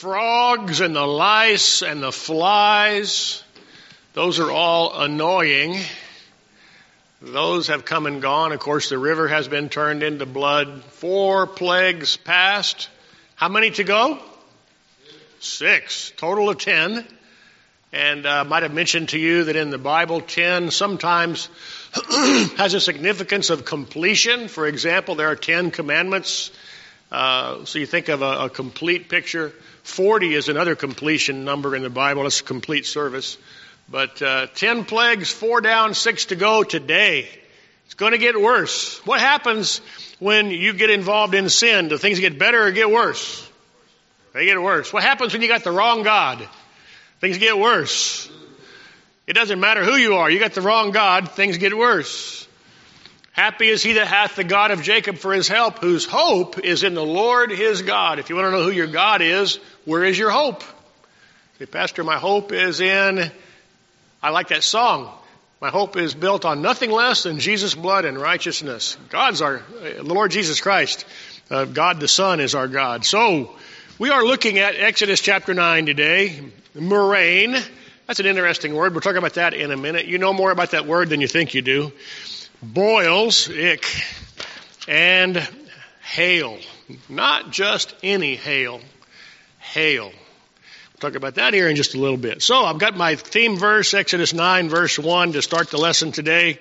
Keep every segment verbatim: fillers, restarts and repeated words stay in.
frogs and the lice and the flies, those are all annoying. Those have come and gone. Of course, the river has been turned into blood. Four plagues passed. How many to go? Six. Total of ten. And I uh, might have mentioned to you that in the Bible, ten sometimes has a significance of completion. For example, there are ten commandments. Uh, so you think of a, a complete picture. Forty is another completion number in the Bible. It's a complete service. But uh, ten plagues, four down, six to go today. It's going to get worse. What happens when you get involved in sin? Do things get better or get worse? They get worse. What happens when you got the wrong God? Things get worse. It doesn't matter who you are. You got the wrong God, things get worse. Happy is he that hath the God of Jacob for his help, whose hope is in the Lord his God. If you want to know who your God is, where is your hope? Say, Pastor, my hope is in... I like that song. My hope is built on nothing less than Jesus' blood and righteousness. God's our, the Lord Jesus Christ, uh, God the Son is our God. So, we are looking at Exodus chapter nine today. Moraine. That's an interesting word. We'll talk about that in a minute. You know more about that word than you think you do. Boils, ick, and hail. Not just any hail. Hail. Talk about that here in just a little bit. So I've got my theme verse, Exodus nine, verse one, to start the lesson today.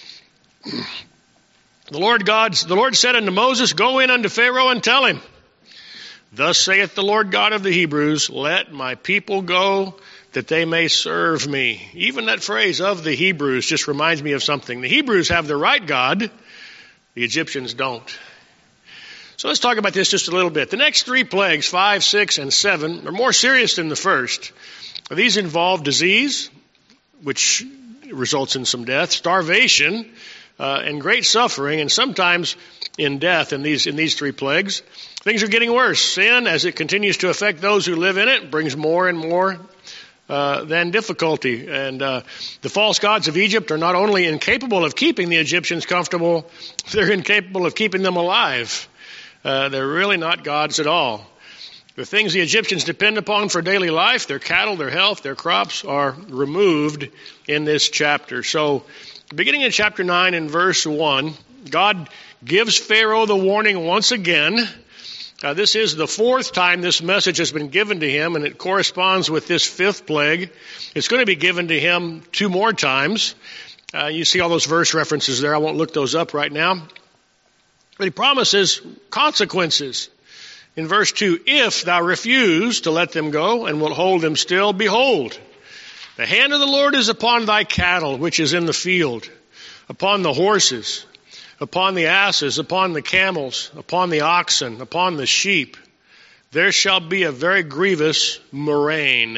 The Lord God, the Lord said unto Moses, Go in unto Pharaoh and tell him, Thus saith the Lord God of the Hebrews, Let my people go, that they may serve me. Even that phrase of the Hebrews just reminds me of something. The Hebrews have the right God, the Egyptians don't. So let's talk about this just a little bit. The next three plagues, five, six, and seven, are more serious than the first. These involve disease, which results in some death, starvation, uh, and great suffering, and sometimes in death in these in these three plagues. Things are getting worse. Sin, as it continues to affect those who live in it, brings more and more uh, than difficulty. And uh, the false gods of Egypt are not only incapable of keeping the Egyptians comfortable, they're incapable of keeping them alive. Uh, they're really not gods at all. The things the Egyptians depend upon for daily life, their cattle, their health, their crops, are removed in this chapter. So, beginning in chapter nine and verse one, God gives Pharaoh the warning once again. Uh, this is the fourth time this message has been given to him, and it corresponds with this fifth plague. It's going to be given to him two more times. Uh, you see all those verse references there. I won't look those up right now. But he promises consequences. In verse two, if thou refuse to let them go and will hold them still, behold, the hand of the Lord is upon thy cattle, which is in the field, upon the horses, upon the asses, upon the camels, upon the oxen, upon the sheep. There shall be a very grievous murrain.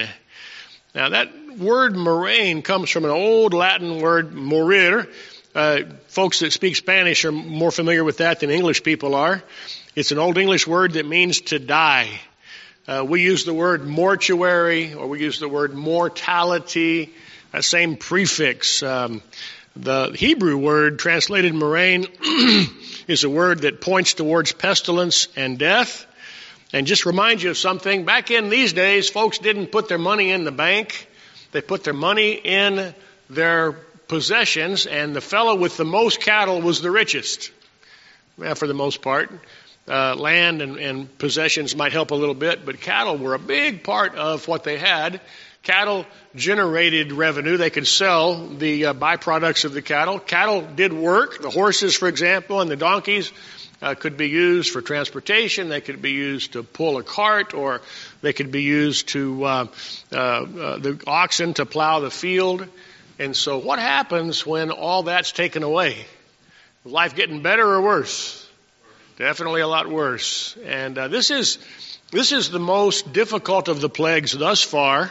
Now that word murrain comes from an old Latin word, morir. Uh, folks that speak Spanish are more familiar with that than English people are. It's an old English word that means to die. Uh, we use the word mortuary, or we use the word mortality, that same prefix. Um, the Hebrew word translated murrain is a word that points towards pestilence and death. And just remind you of something, back in these days, folks didn't put their money in the bank. They put their money in their possessions, and the fellow with the most cattle was the richest, well, for the most part. Uh, land and, and possessions might help a little bit, but cattle were a big part of what they had. Cattle generated revenue. They could sell the uh, byproducts of the cattle. Cattle did work. The horses, for example, and the donkeys uh, could be used for transportation. They could be used to pull a cart, or they could be used to uh, uh, uh, the oxen to plow the field. And so what happens when all that's taken away? Is life getting better or worse? Definitely a lot worse. And uh, this is this is the most difficult of the plagues thus far.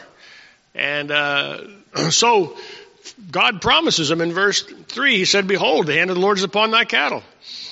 And uh, so God promises them in verse three. He said, Behold, the hand of the Lord is upon thy cattle.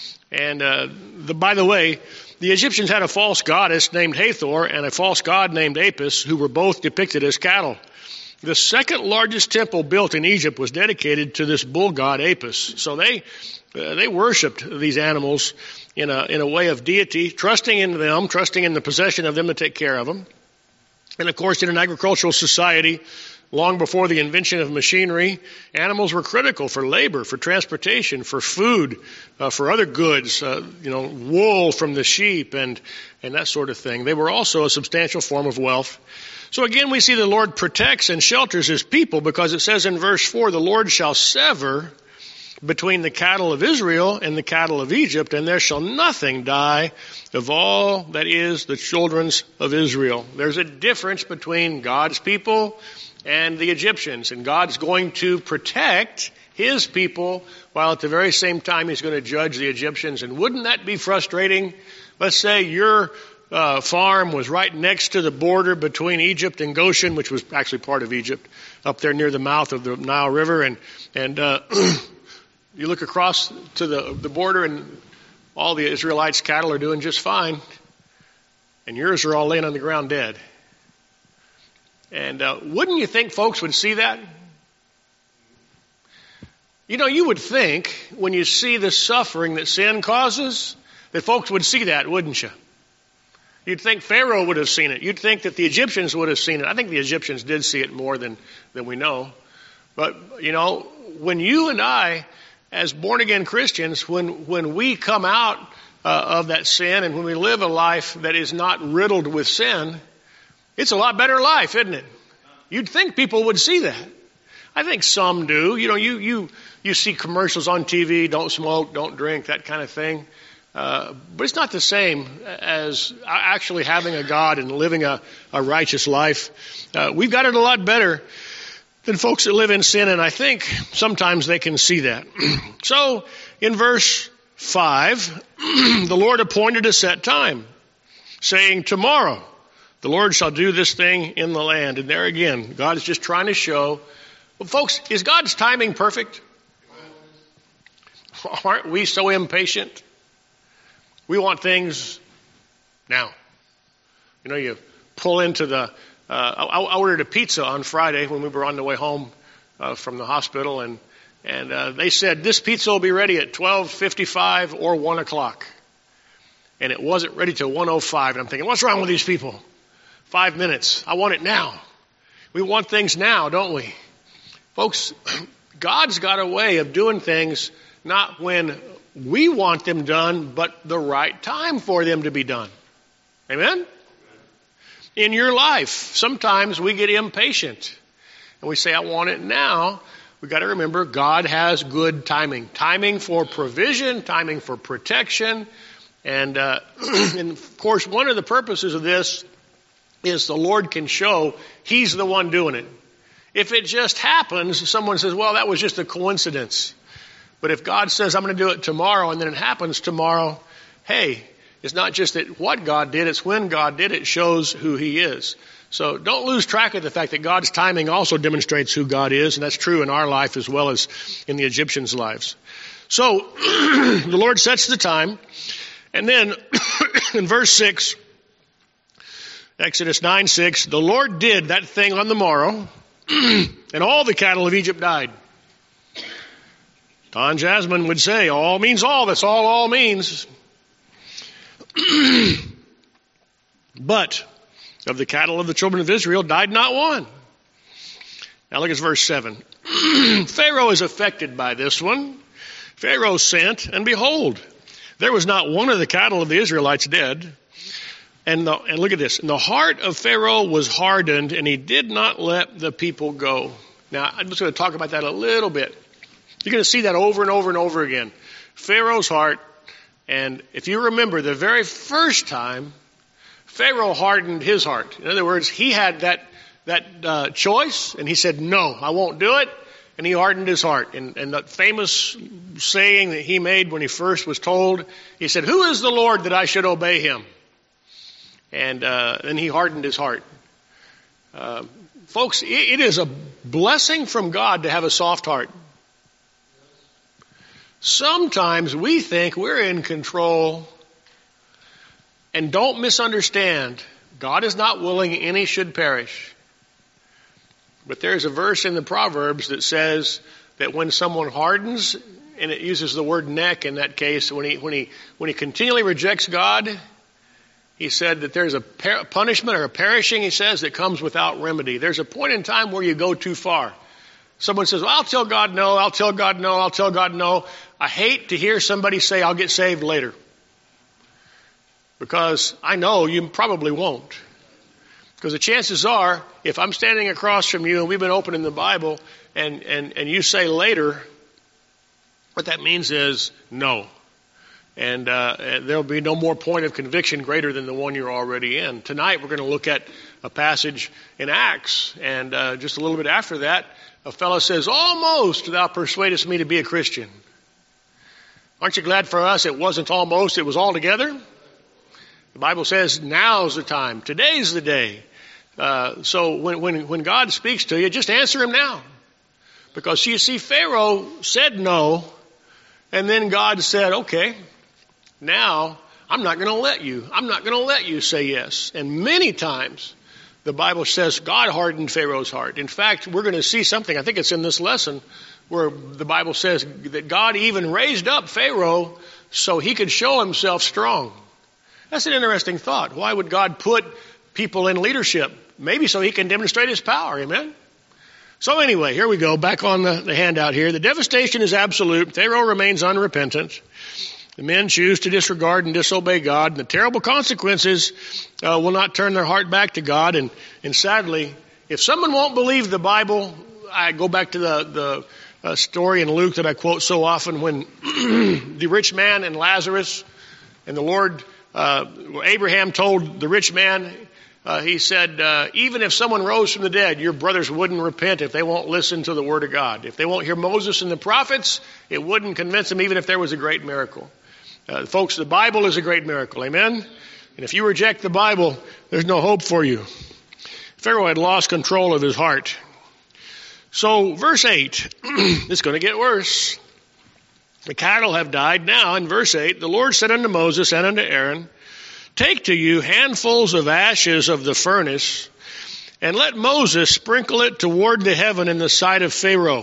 And uh, the, by the way, the Egyptians had a false goddess named Hathor and a false god named Apis, who were both depicted as cattle. The second largest temple built in Egypt was dedicated to this bull god Apis. So they uh, they worshipped these animals in a in a way of deity, trusting in them, trusting in the possession of them to take care of them. And of course, in an agricultural society, long before the invention of machinery, animals were critical for labor, for transportation, for food, uh, for other goods, uh, you know, wool from the sheep and, and that sort of thing. They were also a substantial form of wealth. So again, we see the Lord protects and shelters his people because it says in verse four, the Lord shall sever between the cattle of Israel and the cattle of Egypt, and there shall nothing die of all that is the children of Israel. There's a difference between God's people and the Egyptians, and God's going to protect his people while at the very same time he's going to judge the Egyptians. And wouldn't that be frustrating? Let's say your uh, farm was right next to the border between Egypt and Goshen, which was actually part of Egypt, up there near the mouth of the Nile River, and and uh, you look across to the, the border and all the Israelites' cattle are doing just fine, and yours are all laying on the ground dead. And uh, wouldn't you think folks would see that? You know, you would think when you see the suffering that sin causes, that folks would see that, wouldn't you? You'd think Pharaoh would have seen it. You'd think that the Egyptians would have seen it. I think the Egyptians did see it more than, than we know. But, you know, when you and I, as born-again Christians, when, when we come out uh, of that sin and when we live a life that is not riddled with sin, it's a lot better life, isn't it? You'd think people would see that. I think some do. You know, you you you see commercials on T V, don't smoke, don't drink, that kind of thing. Uh, but it's not the same as actually having a God and living a, a righteous life. Uh, we've got it a lot better than folks that live in sin, and I think sometimes they can see that. So, in verse five, the Lord appointed a set time, saying, tomorrow the Lord shall do this thing in the land. And there again, God is just trying to show, well, folks, is God's timing perfect? Aren't we so impatient? We want things now. You know, you pull into the, uh, I, I ordered a pizza on Friday when we were on the way home uh, from the hospital, and and uh, they said, this pizza will be ready at twelve fifty-five or one o'clock. And it wasn't ready till one oh five. And I'm thinking, what's wrong with these people? Five minutes. I want it now. We want things now, don't we? Folks, God's got a way of doing things not when we want them done, but the right time for them to be done. Amen? In your life, sometimes we get impatient and we say, I want it now. We've got to remember God has good timing. Timing for provision, timing for protection. And, uh, and of course, one of the purposes of this is the Lord can show he's the one doing it. If it just happens, someone says, well, that was just a coincidence. But if God says, I'm going to do it tomorrow, and then it happens tomorrow, hey, it's not just that what God did, it's when God did it shows who he is. So don't lose track of the fact that God's timing also demonstrates who God is, and that's true in our life as well as in the Egyptians' lives. So the Lord sets the time, and then in verse six, Exodus nine six, the Lord did that thing on the morrow, and all the cattle of Egypt died. Don Jasmine would say, all means all. That's all all means. But of the cattle of the children of Israel died not one. Now look at verse seven. Pharaoh is affected by this one. Pharaoh sent, and behold, there was not one of the cattle of the Israelites dead. And, the, and look at this. And the heart of Pharaoh was hardened, and he did not let the people go. Now, I'm just going to talk about that a little bit. You're going to see that over and over and over again. Pharaoh's heart. And if you remember, the very first time, Pharaoh hardened his heart. In other words, he had that that uh, choice, and he said, no, I won't do it. And he hardened his heart. And, and that famous saying that he made when he first was told, he said, who is the Lord that I should obey him? And uh, then he hardened his heart. Uh, folks, it, it is a blessing from God to have a soft heart. Sometimes we think we're in control, and don't misunderstand, God is not willing any should perish. But there's a verse in the Proverbs that says that when someone hardens, and it uses the word neck in that case, when he when he when he continually rejects God, he said that there's a per- punishment or a perishing, he says, that comes without remedy. There's a point in time where you go too far. Someone says, well, I'll tell God no, I'll tell God no, I'll tell God no. I hate to hear somebody say, I'll get saved later. Because I know you probably won't. Because the chances are, if I'm standing across from you and we've been opening the Bible and, and, and you say later, what that means is no. And uh, there'll be no more point of conviction greater than the one you're already in. Tonight we're going to look at a passage in Acts. And uh, just a little bit after that, a fellow says, almost thou persuadest me to be a Christian. Aren't you glad for us it wasn't almost, it was altogether? The Bible says now's the time. Today's the day. Uh, so when, when, when God speaks to you, just answer him now. Because you see, Pharaoh said no, and then God said, okay, now I'm not going to let you. I'm not going to let you say yes. And many times the Bible says God hardened Pharaoh's heart. In fact, we're going to see something, I think it's in this lesson, where the Bible says that God even raised up Pharaoh so he could show himself strong. That's an interesting thought. Why would God put people in leadership? Maybe so he can demonstrate his power. Amen? So anyway, here we go. Back on the, the handout here. The devastation is absolute. Pharaoh remains unrepentant. The men choose to disregard and disobey God. And the terrible consequences uh, will not turn their heart back to God. And, and sadly, if someone won't believe the Bible, I go back to the, the uh, story in Luke that I quote so often when the rich man and Lazarus and the Lord... Uh, Abraham told the rich man, uh, he said, uh, even if someone rose from the dead, your brothers wouldn't repent if they won't listen to the word of God. If they won't hear Moses and the prophets, it wouldn't convince them even if there was a great miracle. Uh, folks, the Bible is a great miracle. Amen? And if you reject the Bible, there's no hope for you. Pharaoh had lost control of his heart. So verse eight, it's going to get worse. The cattle have died. Now, in verse eight, the Lord said unto Moses and unto Aaron, take to you handfuls of ashes of the furnace, and let Moses sprinkle it toward the heaven in the sight of Pharaoh.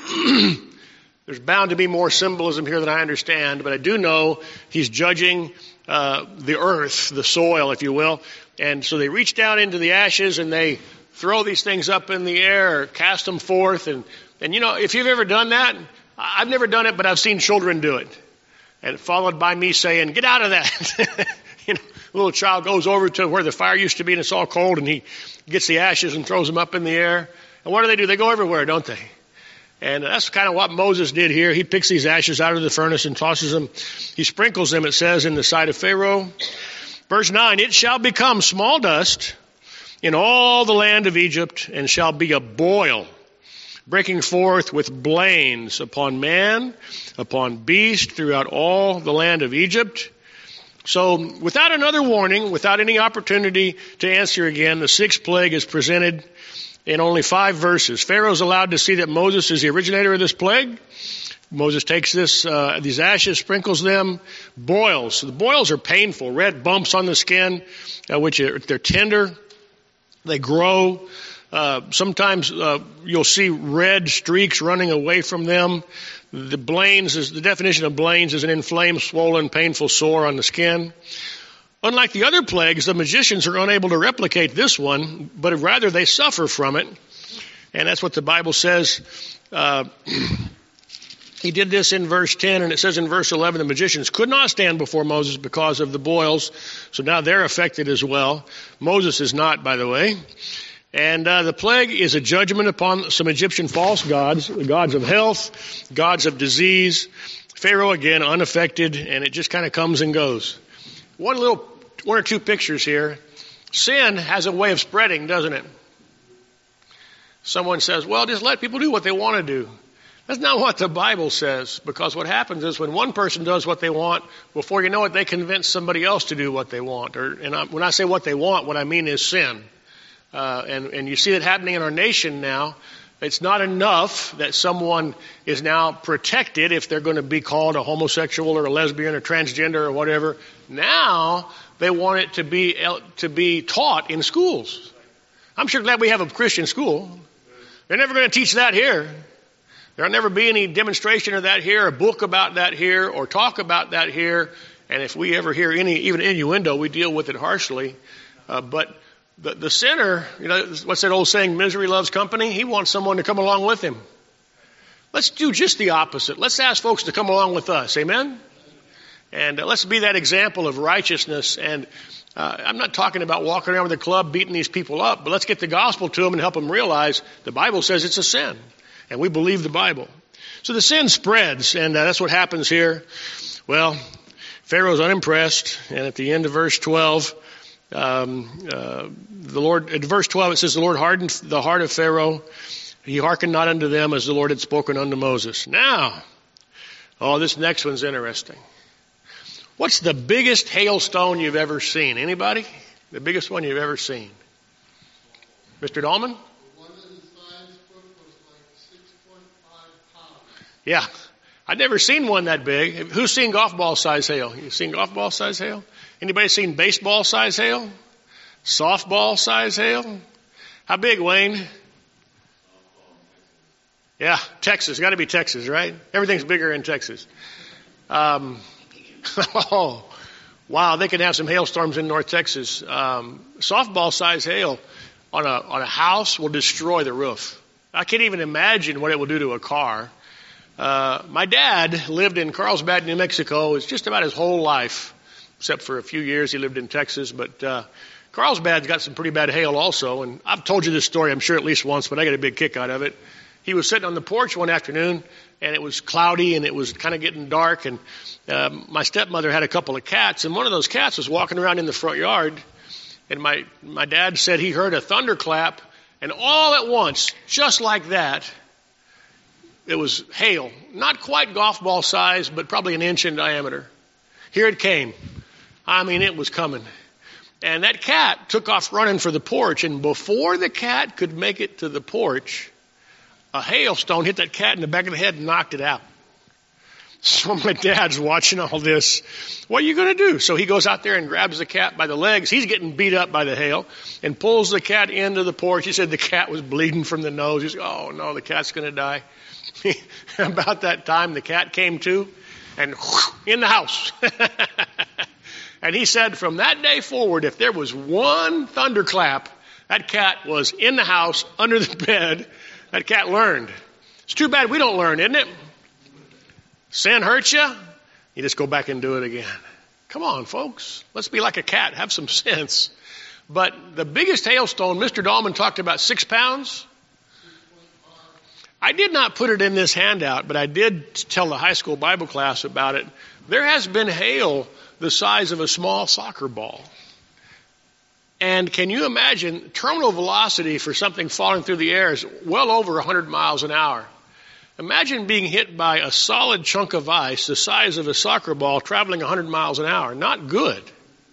There's bound to be more symbolism here than I understand, but I do know he's judging uh, the earth, the soil, if you will. And so they reach down into the ashes and they throw these things up in the air, cast them forth. And, and you know, if you've ever done that, I've never done it, but I've seen children do it. And followed by me saying, get out of that. You know, a little child goes over to where the fire used to be and it's all cold and he gets the ashes and throws them up in the air. And what do they do? They go everywhere, don't they? And that's kind of what Moses did here. He picks these ashes out of the furnace and tosses them. He sprinkles them, it says, in the sight of Pharaoh. Verse nine, it shall become small dust in all the land of Egypt and shall be a boil, breaking forth with blains upon man, upon beast, throughout all the land of Egypt. So without another warning, without any opportunity to answer again, the sixth plague is presented in only five verses. Pharaoh's allowed to see that Moses is the originator of this plague. Moses takes this, uh, these ashes, sprinkles them, boils. So the boils are painful, red bumps on the skin, uh, which are, they're tender. They grow. Uh, sometimes uh, you'll see red streaks running away from them. The blains is the definition of blains is an inflamed, swollen, painful sore on the skin. Unlike the other plagues, the magicians are unable to replicate this one, but rather they suffer from it. And that's what the Bible says. Uh, he did this in verse ten, and it says in verse eleven, the magicians could not stand before Moses because of the boils. So now they're affected as well. Moses is not, by the way. And uh, the plague is a judgment upon some Egyptian false gods, the gods of health, gods of disease. Pharaoh, again, unaffected, and it just kind of comes and goes. One little, one or two pictures here. Sin has a way of spreading, doesn't it? Someone says, well, just let people do what they want to do. That's not what the Bible says, because what happens is when one person does what they want, before you know it, they convince somebody else to do what they want. Or, and I, when I say what they want, what I mean is sin. Uh, and, and you see it happening in our nation now. It's not enough that someone is now protected if they're going to be called a homosexual or a lesbian or transgender or whatever. Now they want it to be to be taught in schools. I'm sure glad we have a Christian school. They're never going to teach that here. There'll never be any demonstration of that here, a book about that here, or talk about that here. And if we ever hear any, even innuendo, we deal with it harshly. Uh, but the, the sinner, you know, what's that old saying, misery loves company? He wants someone to come along with him. Let's do just the opposite. Let's ask folks to come along with us. Amen? And uh, let's be that example of righteousness. And uh, I'm not talking about walking around with a club beating these people up, but let's get the gospel to them and help them realize the Bible says it's a sin. And we believe the Bible. So the sin spreads, and uh, that's what happens here. Well, Pharaoh's unimpressed, and at the end of verse twelve, um, uh, the Lord, at verse twelve it says, the Lord hardened the heart of Pharaoh. He hearkened not unto them as the Lord had spoken unto Moses. Now, oh, this next one's interesting. What's the biggest hailstone you've ever seen? Anybody? The biggest one you've ever seen? Mister Dahlman? Yeah. I'd never seen one that big. Who's seen golf ball size hail? You seen golf ball size hail? Anybody seen baseball size hail? Softball size hail? How big, Wayne? Yeah, Texas. Got to be Texas, right? Everything's bigger in Texas. Um, oh, wow. They can have some hailstorms in North Texas. Um, softball size hail on a on a house will destroy the roof. I can't even imagine what it will do to a car. Uh, my dad lived in Carlsbad, New Mexico. It's just about his whole life, except for a few years he lived in Texas. But uh, Carlsbad's got some pretty bad hail also. And I've told you this story, I'm sure, at least once, but I got a big kick out of it. He was sitting on the porch one afternoon, and it was cloudy, and it was kind of getting dark. And um, my stepmother had a couple of cats, and one of those cats was walking around in the front yard. And my, my dad said he heard a thunderclap, and all at once, just like that, it was hail, not quite golf ball size, but probably an inch in diameter. Here it came. I mean, it was coming. And that cat took off running for the porch, and before the cat could make it to the porch, a hailstone hit that cat in the back of the head and knocked it out. So my dad's watching all this. What are you going to do? So he goes out there and grabs the cat by the legs. He's getting beat up by the hail and pulls the cat into the porch. He said the cat was bleeding from the nose. He said, oh, no, the cat's going to die. About that time, the cat came to and whoosh, in the house. And he said from that day forward, if there was one thunderclap, that cat was in the house, under the bed. That cat learned. It's too bad we don't learn, isn't it? Sin hurts you, you just go back and do it again. Come on, folks. Let's be like a cat. Have some sense. But the biggest hailstone, Mister Dahlman talked about six pounds. I did not put it in this handout, but I did tell the high school Bible class about it. There has been hail the size of a small soccer ball. And can you imagine, terminal velocity for something falling through the air is well over one hundred miles an hour. Imagine being hit by a solid chunk of ice the size of a soccer ball traveling one hundred miles an hour. Not good.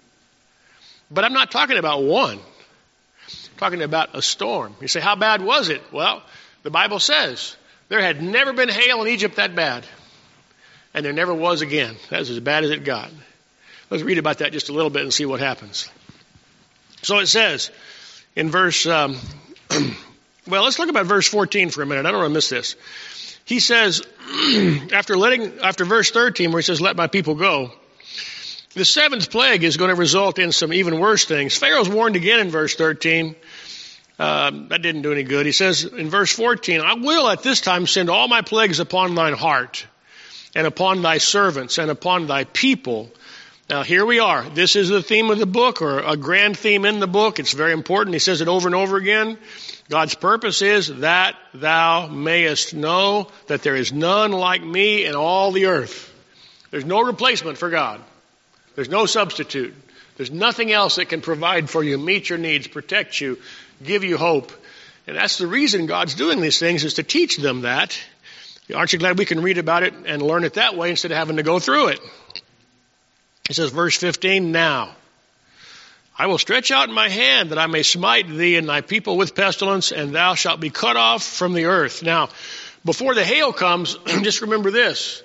But I'm not talking about one. I'm talking about a storm. You say, how bad was it? Well, the Bible says there had never been hail in Egypt that bad. And there never was again. That was as bad as it got. Let's read about that just a little bit and see what happens. So it says in verse, um, well, let's look about verse fourteen for a minute. I don't want to miss this. He says, after letting, after verse thirteen, where he says, let my people go, the seventh plague is going to result in some even worse things. Pharaoh's warned again in verse thirteen. Um, that didn't do any good. He says in verse fourteen, I will at this time send all my plagues upon thine heart and upon thy servants and upon thy people. Now, here we are. This is the theme of the book, or a grand theme in the book. It's very important. He says it over and over again. God's purpose is that thou mayest know that there is none like me in all the earth. There's no replacement for God. There's no substitute. There's nothing else that can provide for you, meet your needs, protect you, give you hope. And that's the reason God's doing these things, is to teach them that. Aren't you glad we can read about it and learn it that way instead of having to go through it? It says, verse fifteen, now I will stretch out my hand that I may smite thee and thy people with pestilence, and thou shalt be cut off from the earth. Now, before the hail comes, just remember this.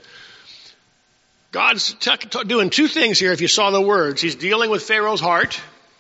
God's t- t- doing two things here if you saw the words. He's dealing with Pharaoh's heart,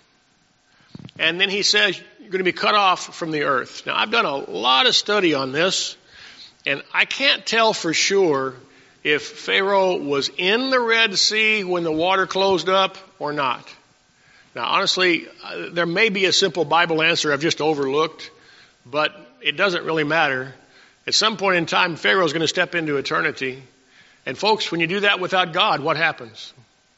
and then he says, you're going to be cut off from the earth. Now, I've done a lot of study on this, and I can't tell for sure if Pharaoh was in the Red Sea when the water closed up or not. Now, honestly, there may be a simple Bible answer I've just overlooked, but it doesn't really matter. At some point in time, Pharaoh's going to step into eternity. And folks, when you do that without God, what happens?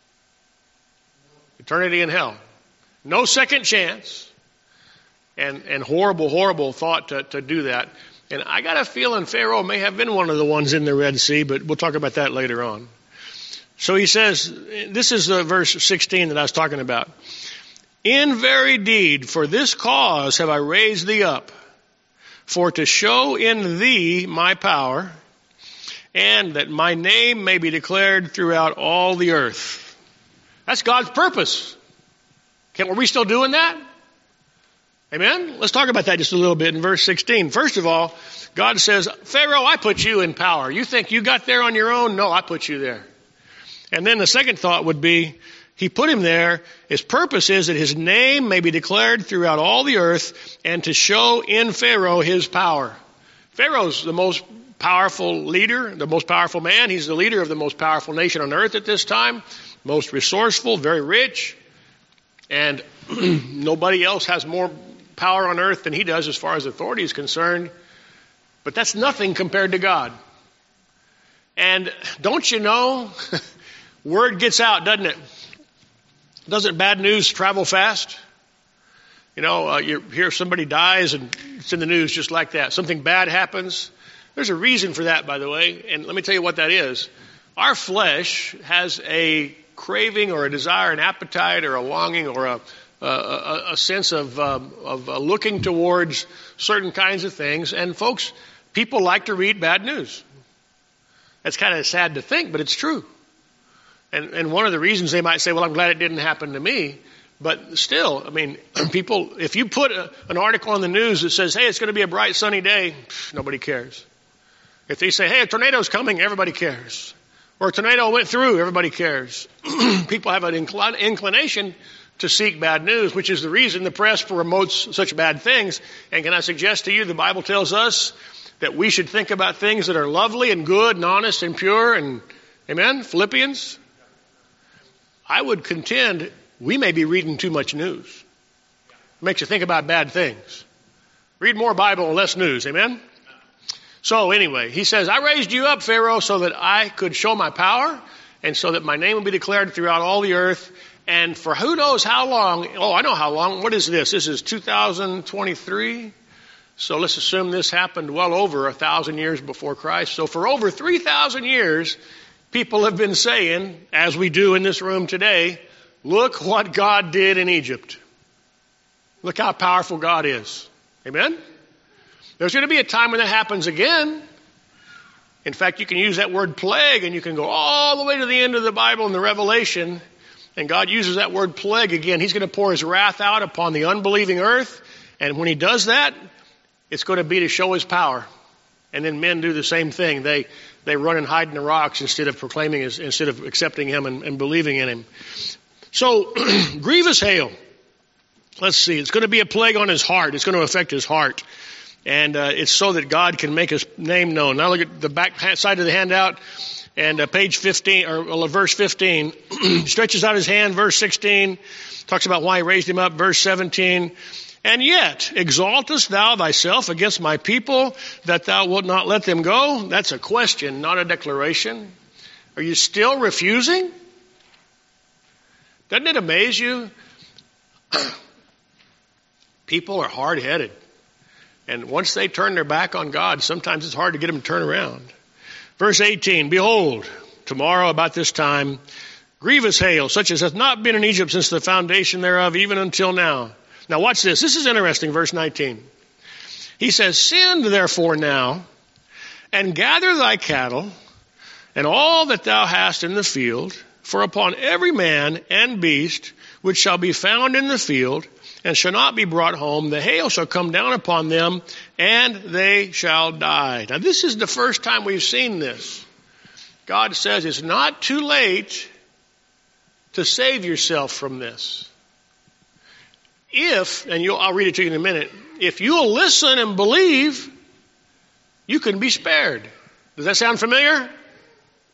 Eternity in hell. No second chance. And and horrible, horrible thought to, to do that. And I got a feeling Pharaoh may have been one of the ones in the Red Sea, but we'll talk about that later on. So he says, this is the verse sixteen that I was talking about. In very deed, for this cause have I raised thee up, for to show in thee my power, and that my name may be declared throughout all the earth. That's God's purpose. Can, are we still doing that? Amen? Let's talk about that just a little bit in verse sixteen. First of all, God says, Pharaoh, I put you in power. You think you got there on your own? No, I put you there. And then the second thought would be, he put him there. His purpose is that his name may be declared throughout all the earth and to show in Pharaoh his power. Pharaoh's the most powerful leader, the most powerful man. He's the leader of the most powerful nation on earth at this time. Most resourceful, very rich. And nobody else has more power on earth than he does as far as authority is concerned. But that's nothing compared to God. And don't you know, word gets out, doesn't it? Doesn't bad news travel fast? You know, uh, you hear somebody dies and it's in the news just like that. Something bad happens. There's a reason for that, by the way. And let me tell you what that is. Our flesh has a craving or a desire, an appetite or a longing or a a, a, a sense of, um, of uh, looking towards certain kinds of things. And folks, people like to read bad news. That's kind of sad to think, but it's true. And, and one of the reasons they might say, well, I'm glad it didn't happen to me. But still, I mean, people, if you put a, an article on the news that says, hey, it's going to be a bright sunny day, nobody cares. If they say, hey, a tornado's coming, everybody cares. Or a tornado went through, everybody cares. People have an inclin- inclination to seek bad news, which is the reason the press promotes such bad things. And can I suggest to you, the Bible tells us that we should think about things that are lovely and good and honest and pure and, amen, Philippians. I would contend we may be reading too much news. It makes you think about bad things. Read more Bible and less news, amen? So anyway, he says, I raised you up, Pharaoh, so that I could show my power and so that my name would be declared throughout all the earth. And for who knows how long, oh, I know how long. What is this? This is two thousand twenty-three. So let's assume this happened well over a thousand years before Christ. So for over three thousand years, people have been saying, as we do in this room today, look what God did in Egypt. Look how powerful God is. Amen? There's going to be a time when that happens again. In fact, you can use that word plague and you can go all the way to the end of the Bible and the Revelation. And God uses that word plague again. He's going to pour his wrath out upon the unbelieving earth. And when he does that, it's going to be to show his power. And then men do the same thing. They they run and hide in the rocks instead of proclaiming his, instead of accepting him and, and believing in him. So, grievous hail. Let's see. It's going to be a plague on his heart. It's going to affect his heart. And uh, it's so that God can make his name known. Now look at the back side of the handout. And uh, page fifteen, or uh, verse fifteen, stretches out his hand, verse sixteen, talks about why he raised him up, verse seventeen. And yet, exaltest thou thyself against my people, that thou wilt not let them go? That's a question, not a declaration. Are you still refusing? Doesn't it amaze you? People are hard-headed. And once they turn their back on God, sometimes it's hard to get them to turn around. Verse eighteen, behold, tomorrow about this time, grievous hail, such as hath not been in Egypt since the foundation thereof, even until now. Now watch this. This is interesting, verse nineteen. He says, send therefore now, and gather thy cattle, and all that thou hast in the field, for upon every man and beast which shall be found in the field, and shall not be brought home, the hail shall come down upon them, and they shall die. Now this is the first time we've seen this. God says it's not too late to save yourself from this. If, and you'll, I'll read it to you in a minute, if you'll listen and believe, you can be spared. Does that sound familiar?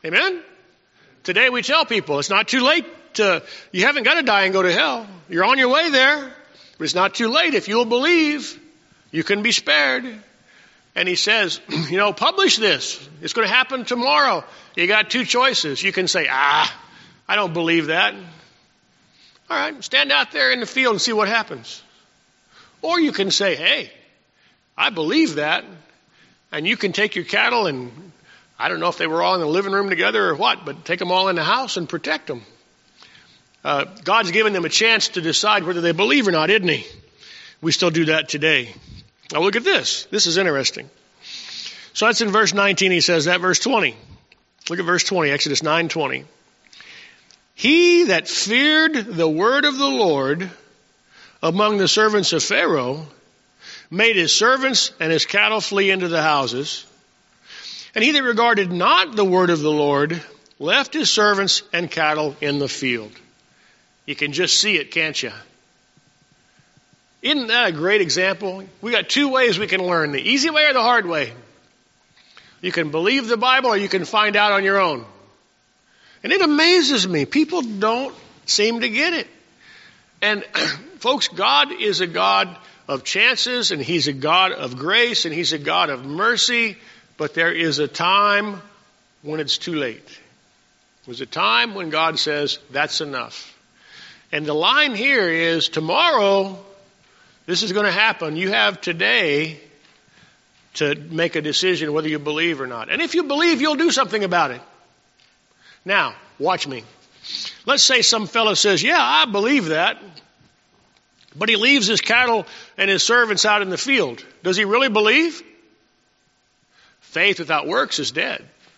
Amen? Today we tell people it's not too late to, you haven't got to die and go to hell. You're on your way there, but it's not too late. If you'll believe, you can be spared. And he says, you know, publish this. It's going to happen tomorrow. You got two choices. You can say, ah, I don't believe that. All right, stand out there in the field and see what happens. Or you can say, hey, I believe that. And you can take your cattle and, I don't know if they were all in the living room together or what, but take them all in the house and protect them. Uh, God's given them a chance to decide whether they believe or not, isn't he? We still do that today. Now look at this. This is interesting. So that's in verse nineteen. He says that. Verse twenty. Look at verse twenty, Exodus nine twenty. He that feared the word of the Lord among the servants of Pharaoh made his servants and his cattle flee into the houses. And he that regarded not the word of the Lord left his servants and cattle in the field. You can just see it, can't you? Isn't that a great example? We got two ways we can learn, the easy way or the hard way. You can believe the Bible or you can find out on your own. And it amazes me. People don't seem to get it. And folks, God is a God of chances and he's a God of grace and he's a God of mercy. But there is a time when it's too late. There's a time when God says, that's enough. And the line here is tomorrow, this is going to happen. You have today to make a decision whether you believe or not. And if you believe, you'll do something about it. Now, watch me. Let's say some fellow says, yeah, I believe that. But he leaves his cattle and his servants out in the field. Does he really believe? Faith without works is dead.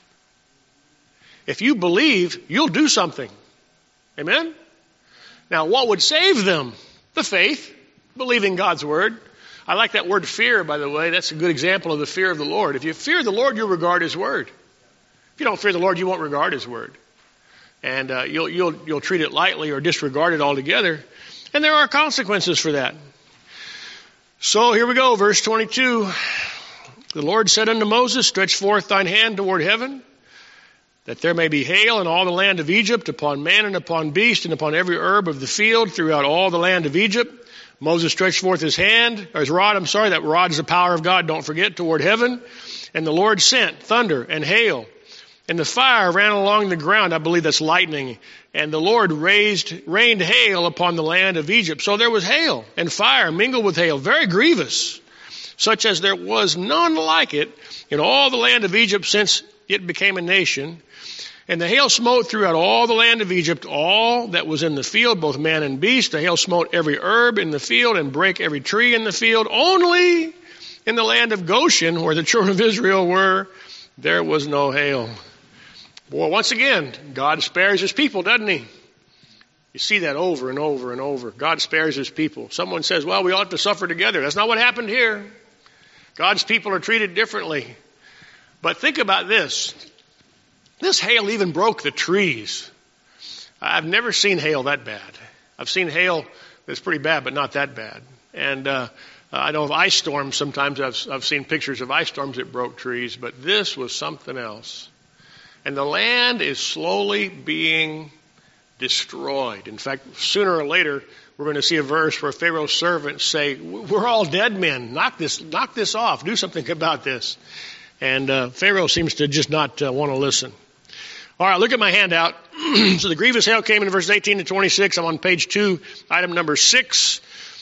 If you believe, you'll do something. Amen? Now, what would save them? The faith. Believing God's word. I like that word fear, by the way. That's a good example of the fear of the Lord. If you fear the Lord, you'll regard his word. If you don't fear the Lord, you won't regard his word. And uh, you'll, you'll, you'll treat it lightly or disregard it altogether. And there are consequences for that. So here we go, verse twenty-two. The Lord said unto Moses, stretch forth thine hand toward heaven, that there may be hail in all the land of Egypt, upon man and upon beast, and upon every herb of the field throughout all the land of Egypt. Moses stretched forth his hand, or his rod, I'm sorry, that rod is the power of God, don't forget, toward heaven. And the Lord sent thunder and hail, and the fire ran along the ground. I believe that's lightning. And the Lord raised, rained hail upon the land of Egypt. So there was hail and fire mingled with hail, very grievous, such as there was none like it in all the land of Egypt since it became a nation. And the hail smote throughout all the land of Egypt, all that was in the field, both man and beast. The hail smote every herb in the field and brake every tree in the field. Only in the land of Goshen, where the children of Israel were, there was no hail. Boy, once again, God spares his people, doesn't he? You see that over and over and over. God spares his people. Someone says, well, we ought to suffer together. That's not what happened here. God's people are treated differently. But think about this. This hail even broke the trees. I've never seen hail that bad. I've seen hail that's pretty bad, but not that bad. And uh, I know of ice storms. Sometimes I've, I've seen pictures of ice storms that broke trees, but this was something else. And the land is slowly being destroyed. In fact, sooner or later, we're going to see a verse where Pharaoh's servants say, we're all dead men. Knock this, knock this off. Do something about this. And uh, Pharaoh seems to just not uh, want to listen. All right, look at my handout. So the grievous hail came in verses eighteen to twenty-six. I'm on page two, item number six.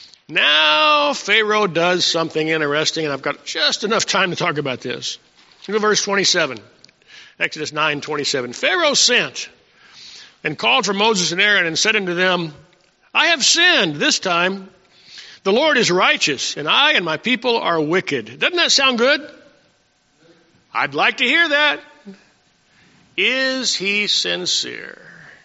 Now Pharaoh does something interesting, and I've got just enough time to talk about this. Look at verse twenty-seven. Exodus nine twenty-seven. Pharaoh sent and called for Moses and Aaron and said unto them, I have sinned this time. The Lord is righteous, and I and my people are wicked. Doesn't that sound good? I'd like to hear that. Is he sincere?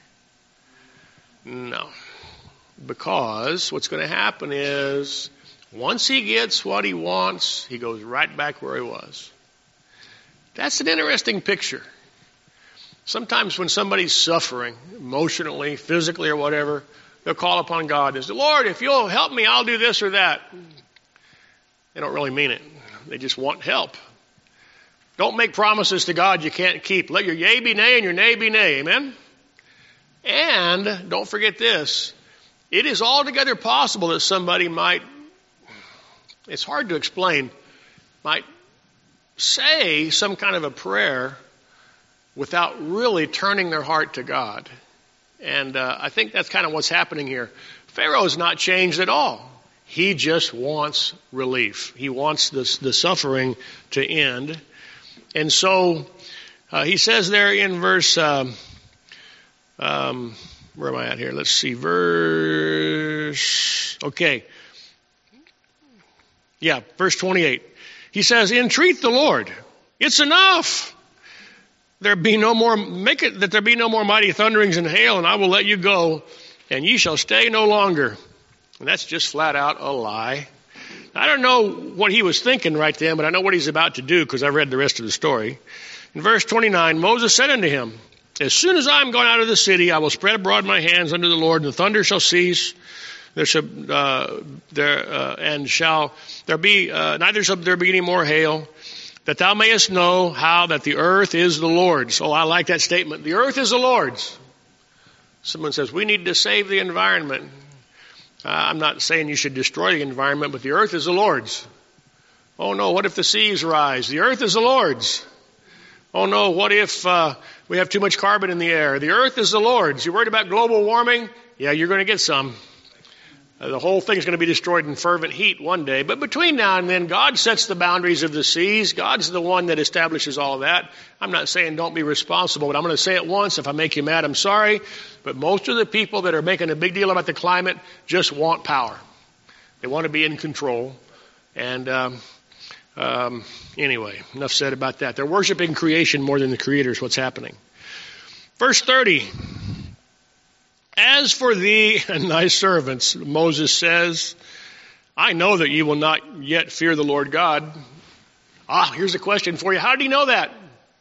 No. Because what's going to happen is once he gets what he wants, he goes right back where he was. That's an interesting picture. Sometimes when somebody's suffering, emotionally, physically, or whatever, they'll call upon God and say, Lord, if you'll help me, I'll do this or that. They don't really mean it. They just want help. Don't make promises to God you can't keep. Let your yea be nay and your nay be nay. Amen? And don't forget this. It is altogether possible that somebody might, it's hard to explain, might say some kind of a prayer without really turning their heart to God. And uh, I think that's kind of what's happening here. Pharaoh's not changed at all. He just wants relief. He wants the, the suffering to end. And so uh, he says there in verse, um, um, where am I at here? Let's see, verse, okay. Yeah, verse twenty-eight. He says, entreat the Lord. It's enough. There be no more, make it that there be no more mighty thunderings and hail, and I will let you go, and ye shall stay no longer. And that's just flat out a lie. I don't know what he was thinking right then, but I know what he's about to do because I've read the rest of the story. In verse twenty-nine, Moses said unto him, as soon as I am gone out of the city, I will spread abroad my hands unto the Lord, and the thunder shall cease. There shall, uh, there, uh, and shall there be, uh, neither shall there be any more hail, that thou mayest know how that the earth is the Lord's. Oh, I like that statement. The earth is the Lord's. Someone says, we need to save the environment. Uh, I'm not saying you should destroy the environment, but the earth is the Lord's. Oh no, what if the seas rise? The earth is the Lord's. Oh no, what if uh, we have too much carbon in the air? The earth is the Lord's. You're worried about global warming? Yeah, you're going to get some. Uh, the whole thing is going to be destroyed in fervent heat one day. But between now and then, God sets the boundaries of the seas. God's the one that establishes all of that. I'm not saying don't be responsible, but I'm going to say it once. If I make you mad, I'm sorry. But most of the people that are making a big deal about the climate just want power. They want to be in control. And um, um, anyway, enough said about that. They're worshiping creation more than the Creator is what's happening. Verse thirty. As for thee and thy servants, Moses says, I know that ye will not yet fear the Lord God. Ah, here's a question for you. How did he know that?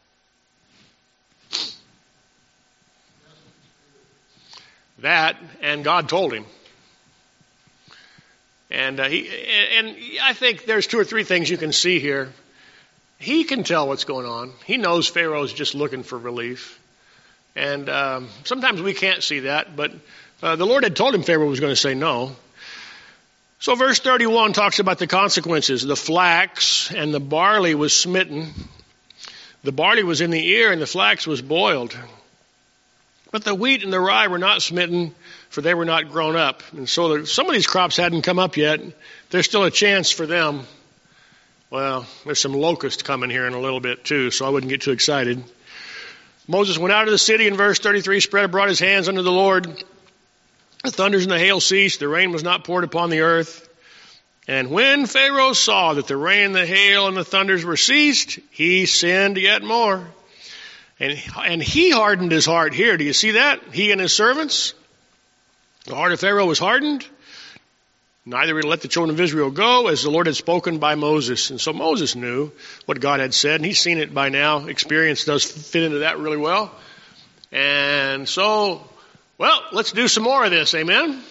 That, and God told him. And uh, he, and I think there's two or three things you can see here. He can tell what's going on. He knows Pharaoh's just looking for relief. And um, sometimes we can't see that, but uh, the Lord had told him Pharaoh was going to say no. So verse thirty-one talks about the consequences. The flax and the barley was smitten. The barley was in the ear and the flax was boiled. But the wheat and the rye were not smitten, for they were not grown up. And so there, some of these crops hadn't come up yet. There's still a chance for them. Well, there's some locusts coming here in a little bit too, so I wouldn't get too excited. Moses went out of the city in verse thirty-three, spread abroad his hands unto the Lord. The thunders and the hail ceased. The rain was not poured upon the earth. And when Pharaoh saw that the rain, the hail, and the thunders were ceased, he sinned yet more. And, and he hardened his heart here. Do you see that? He and his servants. The heart of Pharaoh was hardened. Neither would he let the children of Israel go, as the Lord had spoken by Moses. And so Moses knew what God had said, and he's seen it by now. Experience does fit into that really well. And so, well, let's do some more of this, amen?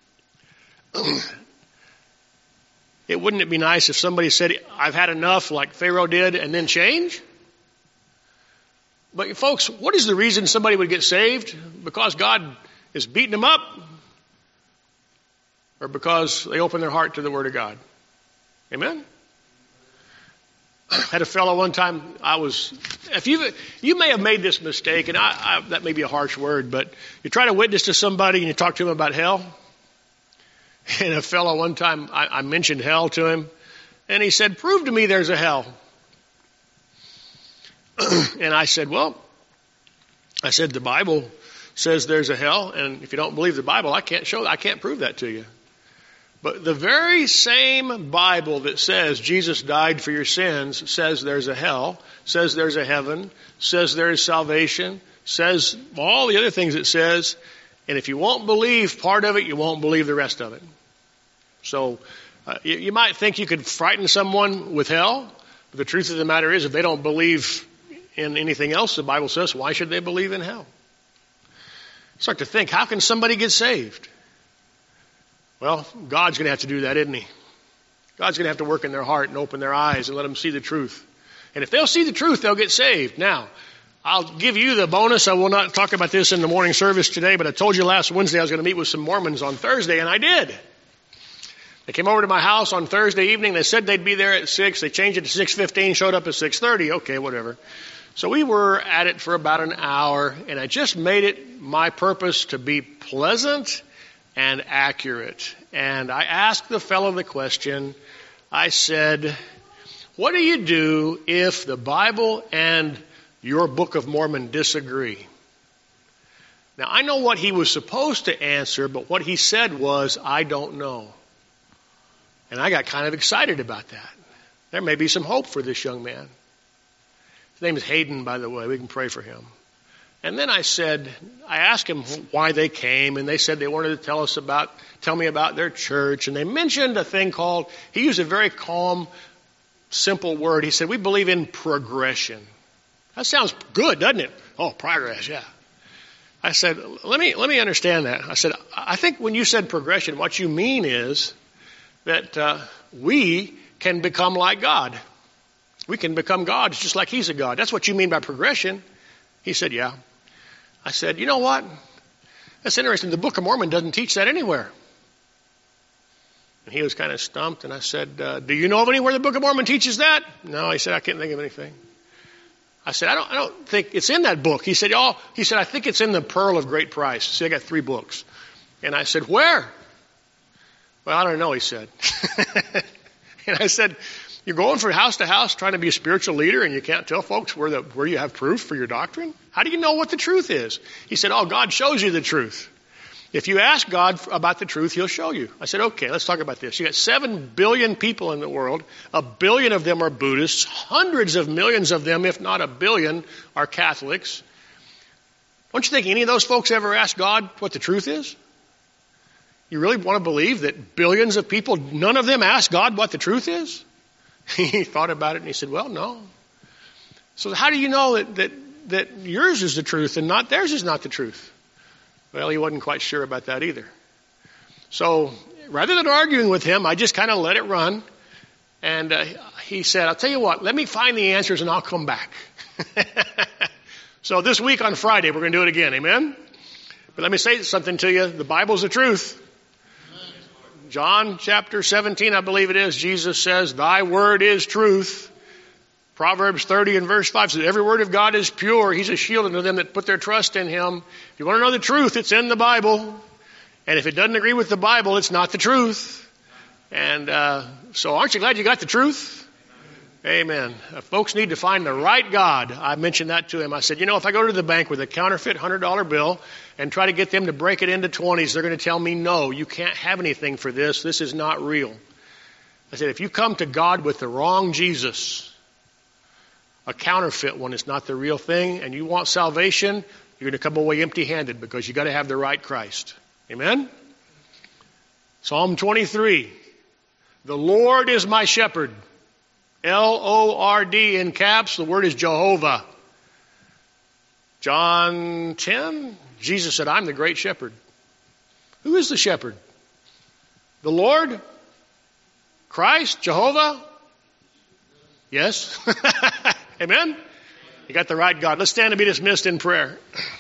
It wouldn't it be nice if somebody said, I've had enough, like Pharaoh did, and then change? But folks, what is the reason somebody would get saved? Because God is beating them up? Or because they open their heart to the Word of God? Amen? I had a fellow one time, I was, if you you may have made this mistake, and I, I, that may be a harsh word, but you try to witness to somebody and you talk to them about hell. And a fellow one time, I, I mentioned hell to him, and he said, prove to me there's a hell. And I said, well, I said, the Bible says there's a hell, and if you don't believe the Bible, I can't show, I can't prove that to you. But the very same Bible that says Jesus died for your sins says there's a hell, says there's a heaven, says there is salvation, says all the other things it says. And if you won't believe part of it, you won't believe the rest of it. So uh, you, you might think you could frighten someone with hell, but the truth of the matter is if they don't believe in anything else the Bible says, why should they believe in hell? Start to think, how can somebody get saved? Well, God's going to have to do that, isn't he? God's going to have to work in their heart and open their eyes and let them see the truth. And if they'll see the truth, they'll get saved. Now, I'll give you the bonus. I will not talk about this in the morning service today, but I told you last Wednesday I was going to meet with some Mormons on Thursday, and I did. They came over to my house on Thursday evening. They said they'd be there at six. They changed it to six fifteen, showed up at six thirty. Okay, whatever. So we were at it for about an hour, and I just made it my purpose to be pleasant and accurate. And I asked the fellow the question. I said, what do you do if the Bible and your Book of Mormon disagree? Now, I know what he was supposed to answer, but what he said was, I don't know. And I got kind of excited about that. There may be some hope for this young man. His name is Hayden, by the way. We can pray for him. And then I said, I asked him why they came, and they said they wanted to tell us about, tell me about their church. And they mentioned a thing called, he used a very calm, simple word. He said, we believe in progression. That sounds good, doesn't it? Oh, progress, yeah. I said, let me, let me understand that. I said, I think when you said progression, what you mean is that uh, we can become like God. We can become gods just like he's a God. That's what you mean by progression. He said, yeah. I said, you know what? That's interesting. The Book of Mormon doesn't teach that anywhere. And he was kind of stumped, and I said, uh, do you know of anywhere the Book of Mormon teaches that? No, he said, I can't think of anything. I said, I don't, I don't think it's in that book. He said, oh, he said, I think it's in the Pearl of Great Price. See, I got three books. And I said, where? Well, I don't know, he said. And I said, you're going from house to house trying to be a spiritual leader, and you can't tell folks where the, where you have proof for your doctrine? How do you know what the truth is? He said, oh, God shows you the truth. If you ask God about the truth, he'll show you. I said, okay, let's talk about this. You got seven billion people in the world. A billion of them are Buddhists. Hundreds of millions of them, if not a billion, are Catholics. Don't you think any of those folks ever asked God what the truth is? You really want to believe that billions of people, none of them asked God what the truth is? He thought about it and he said, well, no. So how do you know that, that, that yours is the truth and not theirs is not the truth? Well, he wasn't quite sure about that either. So rather than arguing with him, I just kind of let it run. And uh, he said, I'll tell you what, let me find the answers and I'll come back. So this week on Friday, we're going to do it again. Amen? But let me say something to you. The Bible's the truth. John chapter seventeen, I believe it is, Jesus says, thy word is truth. Proverbs thirty and verse five says, every word of God is pure. He's a shield unto them that put their trust in him. If you want to know the truth, it's in the Bible. And if it doesn't agree with the Bible, it's not the truth. And uh, so aren't you glad you got the truth? Amen. Uh, folks need to find the right God. I mentioned that to him. I said, you know, if I go to the bank with a counterfeit one hundred dollar bill and try to get them to break it into twenties, they're going to tell me, no, you can't have anything for this. This is not real. I said, if you come to God with the wrong Jesus, a counterfeit one is not the real thing, and you want salvation, you're going to come away empty-handed because you got to have the right Christ. Amen? Psalm twenty-three. The Lord is my shepherd. L O R D in caps. The word is Jehovah. John ten. Jesus said, I'm the great shepherd. Who is the shepherd? The Lord? Christ? Jehovah? Yes? Amen? You got the right God. Let's stand and be dismissed in prayer.